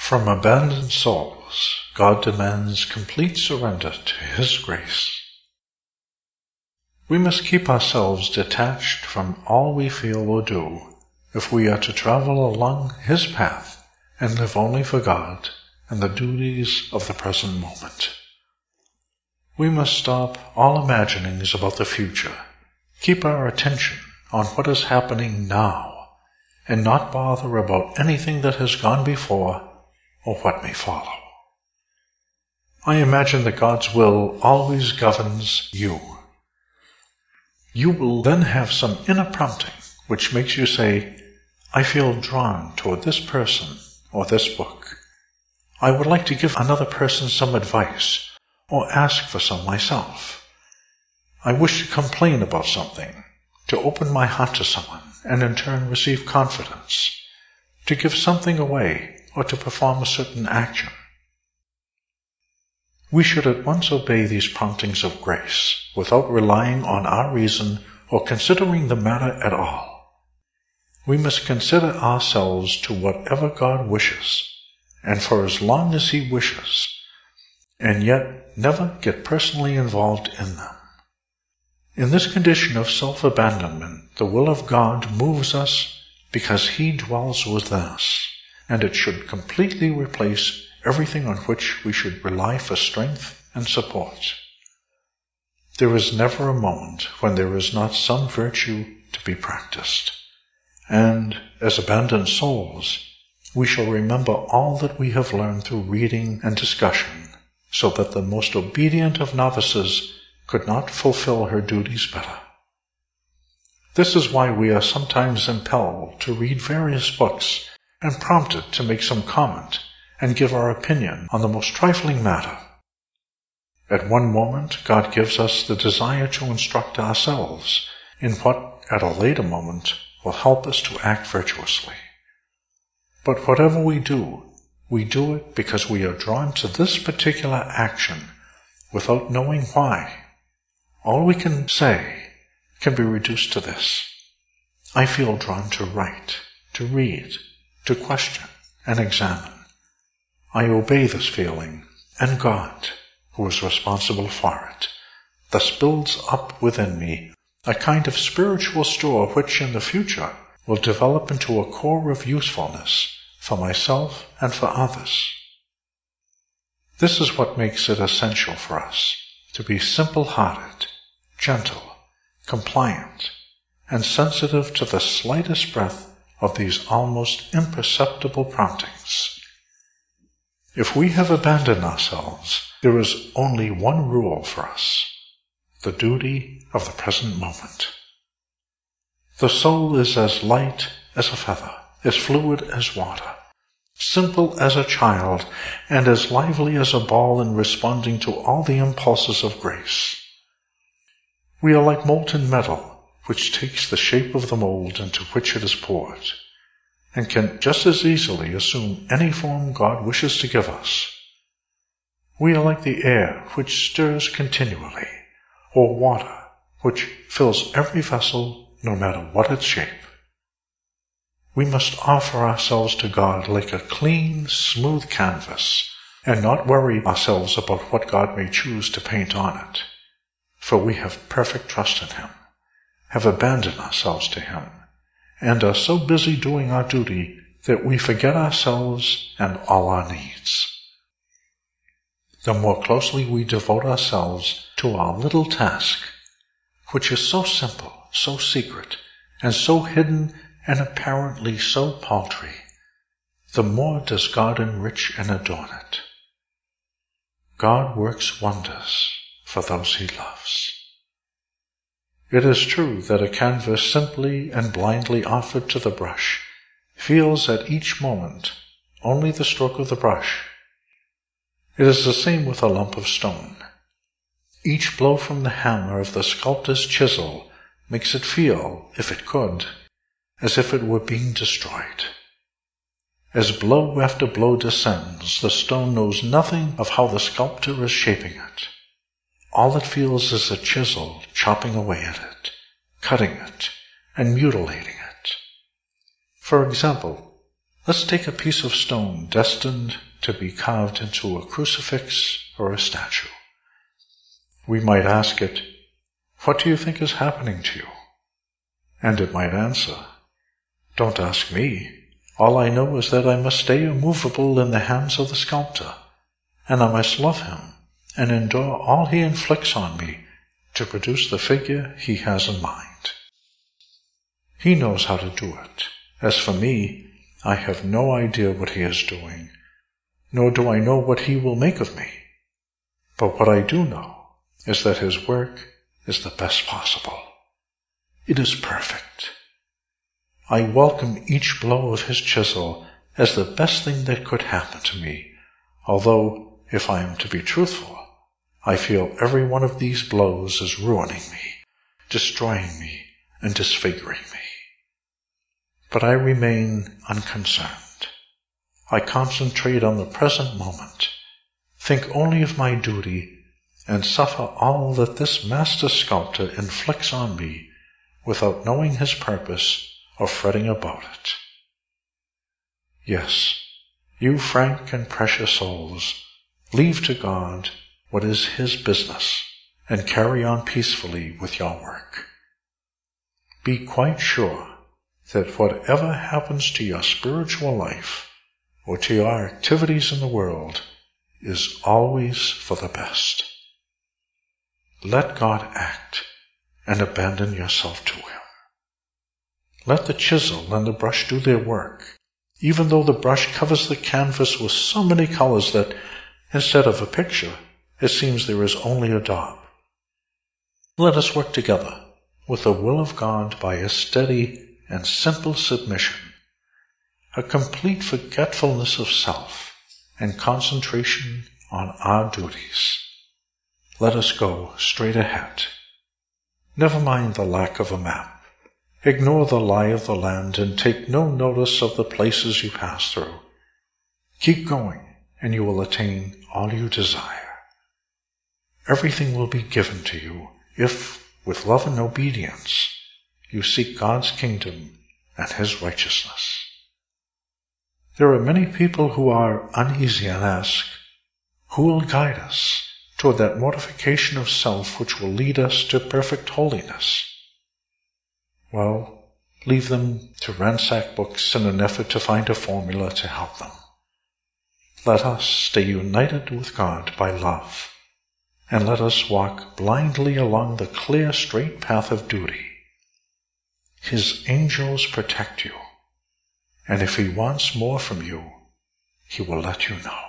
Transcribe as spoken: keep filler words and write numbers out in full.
From abandoned souls, God demands complete surrender to His grace. We must keep ourselves detached from all we feel or do if we are to travel along His path and live only for God and the duties of the present moment. We must stop all imaginings about the future, keep our attention on what is happening now, and not bother about anything that has gone before or what may follow. I imagine that God's will always governs you. You will then have some inner prompting which makes you say, I feel drawn toward this person or this book. I would like to give another person some advice or ask for some myself. I wish to complain about something, to open my heart to someone and in turn receive confidence, to give something away or to perform a certain action. We should at once obey these promptings of grace without relying on our reason or considering the matter at all. We must consider ourselves to whatever God wishes, and for as long as He wishes, and yet never get personally involved in them. In this condition of self-abandonment, the will of God moves us because He dwells within us, and it should completely replace everything on which we should rely for strength and support. There is never a moment when there is not some virtue to be practiced, and as abandoned souls, we shall remember all that we have learned through reading and discussion, so that the most obedient of novices could not fulfill her duties better. This is why we are sometimes impelled to read various books and prompted to make some comment and give our opinion on the most trifling matter. At one moment, God gives us the desire to instruct ourselves in what, at a later moment, will help us to act virtuously. But whatever we do, we do it because we are drawn to this particular action without knowing why. All we can say can be reduced to this: I feel drawn to write, to read, to question and examine. I obey this feeling, and God, who is responsible for it, thus builds up within me a kind of spiritual store which in the future will develop into a core of usefulness for myself and for others. This is what makes it essential for us to be simple-hearted, gentle, compliant, and sensitive to the slightest breath of these almost imperceptible promptings. If we have abandoned ourselves, there is only one rule for us: the duty of the present moment. The soul is as light as a feather, as fluid as water, simple as a child, and as lively as a ball in responding to all the impulses of grace. We are like molten metal, which takes the shape of the mold into which it is poured, and can just as easily assume any form God wishes to give us. We are like the air which stirs continually, or water which fills every vessel no matter what its shape. We must offer ourselves to God like a clean, smooth canvas, and not worry ourselves about what God may choose to paint on it, for we have perfect trust in Him, have abandoned ourselves to Him, and are so busy doing our duty that we forget ourselves and all our needs. The more closely we devote ourselves to our little task, which is so simple, so secret, and so hidden and apparently so paltry, the more does God enrich and adorn it. God works wonders for those He loves. It is true that a canvas simply and blindly offered to the brush feels at each moment only the stroke of the brush. It is the same with a lump of stone. Each blow from the hammer of the sculptor's chisel makes it feel, if it could, as if it were being destroyed. As blow after blow descends, the stone knows nothing of how the sculptor is shaping it. All it feels is a chisel chopping away at it, cutting it, and mutilating it. For example, Let's take a piece of stone destined to be carved into a crucifix or a statue. We might ask it, "What do you think is happening to you?" And it might answer, "Don't ask me. All I know is that I must stay immovable in the hands of the sculptor, and I must love him and endure all he inflicts on me to produce the figure he has in mind. He knows how to do it. As for me, I have no idea what he is doing, nor do I know what he will make of me. But what I do know is that his work is the best possible. It is perfect. I welcome each blow of his chisel as the best thing that could happen to me, although, if I am to be truthful, I feel every one of these blows is ruining me, destroying me, and disfiguring me. But I remain unconcerned. I concentrate on the present moment, think only of my duty, and suffer all that this master sculptor inflicts on me without knowing his purpose or fretting about it. Yes, you frank and precious souls, leave to God what is his business and carry on peacefully with your work. Be quite sure that whatever happens to your spiritual life or to your activities in the world is always for the best. Let God act and abandon yourself to him. Let the chisel and the brush do their work, even though the brush covers the canvas with so many colors that, instead of a picture, it seems there is only a daub. Let us work together with the will of God by a steady and simple submission, a complete forgetfulness of self, and concentration on our duties. Let us go straight ahead. Never mind the lack of a map. Ignore the lie of the land and take no notice of the places you pass through. Keep going, and you will attain all you desire. Everything will be given to you if, with love and obedience, you seek God's kingdom and his righteousness. There are many people who are uneasy and ask, who will guide us toward that mortification of self which will lead us to perfect holiness? Well, leave them to ransack books in an effort to find a formula to help them. Let us stay united with God by love, and let us walk blindly along the clear, straight path of duty. His angels protect you, and if he wants more from you, he will let you know.